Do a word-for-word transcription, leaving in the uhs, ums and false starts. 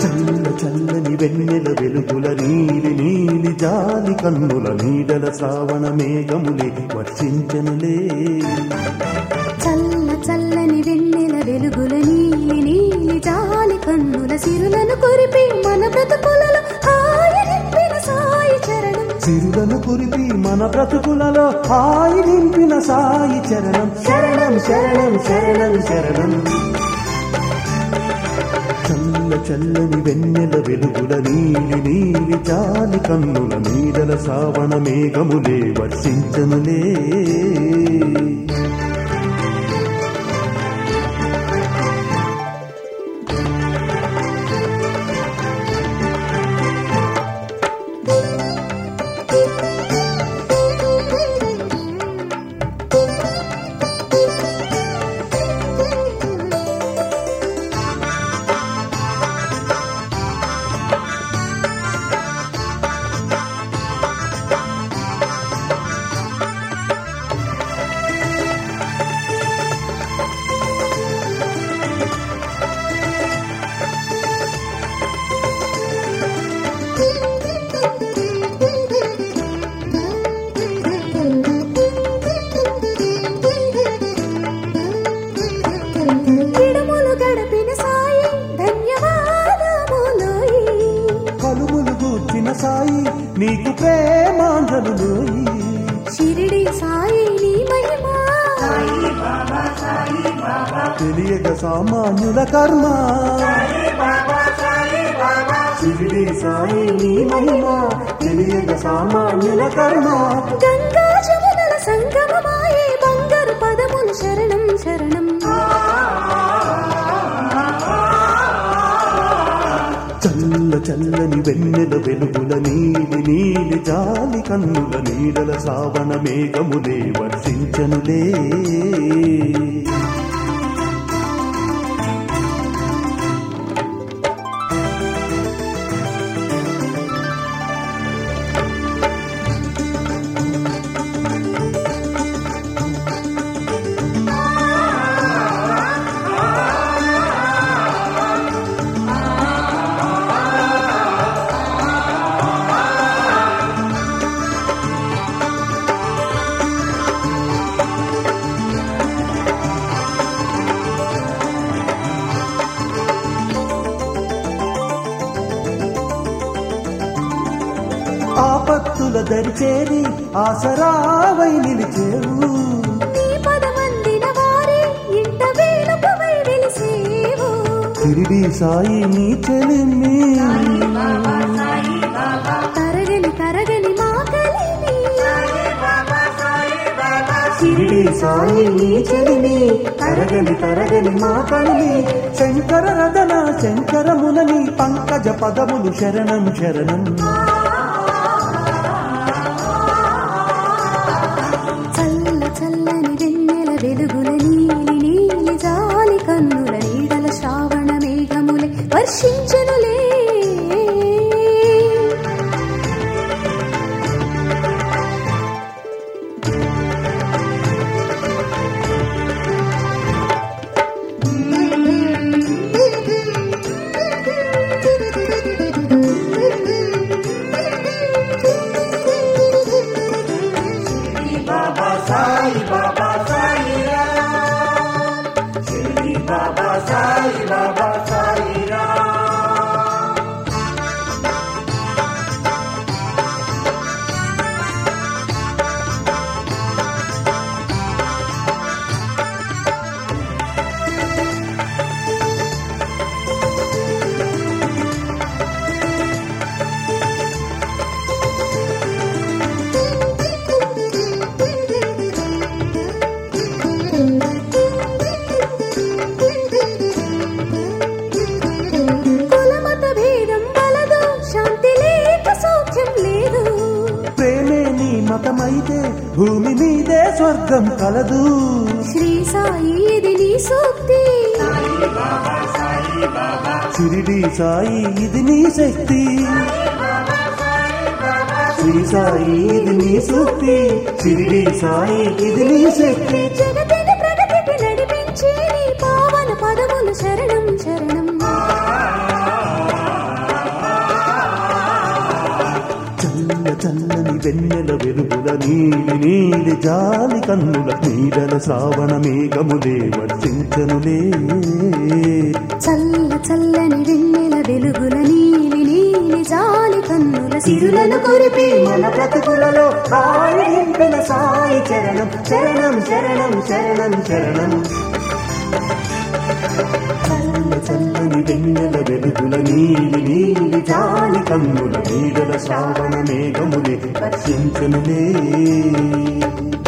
చల్ల చల్లని వెన్నెల వెలుగుల నీలి నీలి జాలి కన్నుల నీడల శ్రావణ మేఘములే వర్షించనులే. చల్ల చల్లని వెన్నెల వెలుగుల నీలి నీలి జాలి కన్నుల సిరులను కురిపి మన బ్రతుకులలో హాయి నింపిన సాయి చరణం. సిరులను కురిపి మన బ్రతుకులలో హాయి నింపిన సాయి చరణం. శరణం శరణం శరణం శరణం. చల్ల చల్లని వెన్నెల వెలుగుల నీలి నీలి జాలి కన్నుల నీడల శ్రావణ మేఘములే వర్షించనులే. సాయి నీకు ప్రేమాంజలులోయి. షిరిడి సాయి నీ మహిమా తెలియక సామాన్యుల కర్మ. షిరిడి సాయి నీ మహిమా తెలియక సామాన్యుల కర్మ. గంగా జమునల సంగమమాయే బంగారు పదములు శరణం శరణం. చల్ల చల్లని వెన్నెల వెలుగుల నీలి నీలి జాలి కన్నుల నీడల శ్రావణ మేఘములే వర్షించనులే. ఆపత్తుల దరిచేరి ఆసరావై నిలిచేవు. నీ పదమందిన వారి ఇంట వేలుపవై వెలిసేవు. షిరిడి సాయి నీ చెలిమి తరగని తరగని మా కలిమి. షిరిడి సాయి నీ చెలిమి తరగని తరగని మా కలిమి. శంకర రదన శంకరమునని పంకజ పదములు శరణం శరణం. చల్లని వెన్నెల వెలుగుల నీలి నీలి జాలి కన్నుల నీడల శ్రావణ మేఘములే వర్షించనులే. సాయి బాబా సాయి రామ్. షిరిడి బాబా సాయి బాబా సాయి రామ్. కులమత భేదం వలదు శాంతి లేక సౌఖ్యం లేదు. ప్రేమే నీ మతమైతే భూమి మీదే స్వర్గం కలదు. శ్రీ సాయి ఇది నీ సూక్తి. షిరిడి సాయి ఇది నీ శక్తి. శ్రీ సాయి ఇది నీ సూక్తి. షిరిడి సాయి ఇది నీ శక్తి. జగతిని ప్రగతికి నడిపించే నీ పావన పదములు శరణం శరణం. చల్ల చల్లని వెన్నెల వెలుగుల నీలి నీలి జాలి కన్నుల నీడల శ్రావణ మేఘములే వర్షించనులే చల్ల చల్లని వెన్నెల వెలుగుల నీలి నీలి జాలి కన్నుల సిరులను కురిపి మన బ్రతుకులలో హాయి నింపిన సాయి చరణం శరణం శరణం శరణం శరణం చల్ల చల్లని వెన్నెల వెలుగుల నీలి నీలి జాలి కన్నుల నీడల శ్రావణ మేఘములే వర్షించనులే